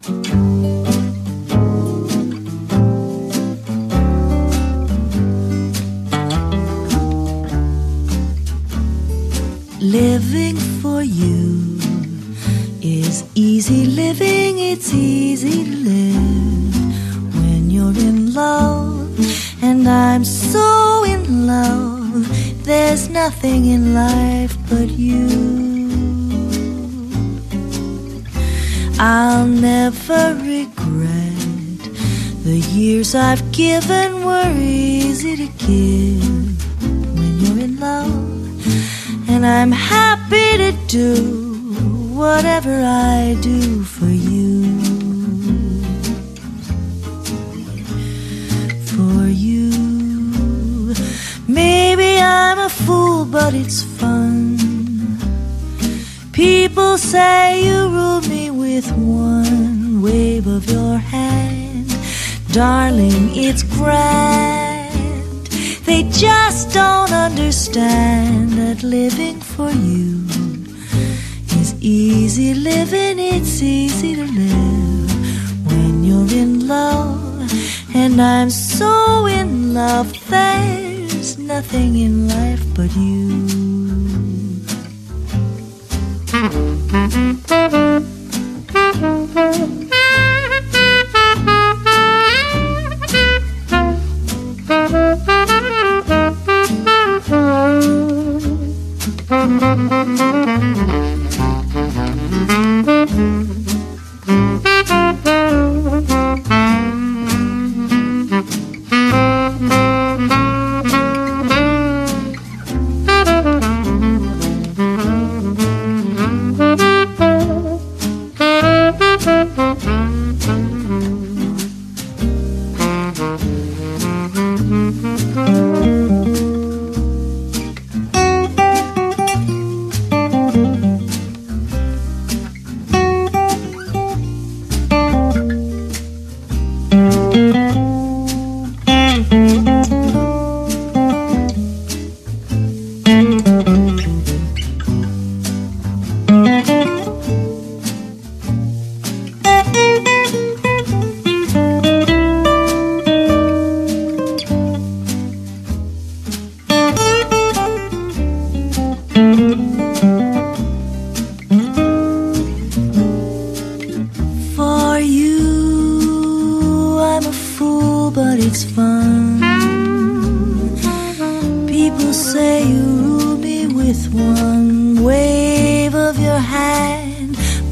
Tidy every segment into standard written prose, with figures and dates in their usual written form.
Living for you is easy living, it's easy to live when you're in love, and I'm so in love, there's nothing in life but you. I'll never regret the years I've given were easy to give when you're in love, and I'm happy to do whatever I do for you. For you. Maybe I'm a fool, but it's fun. People say you rule me with one wave of your hand. Darling, it's grand. They just don't understand that living for you is easy living, it's easy to live when you're in love, and I'm so in love, there's nothing in life but you.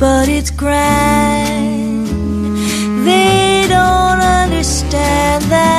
But it's grand. They don't understand that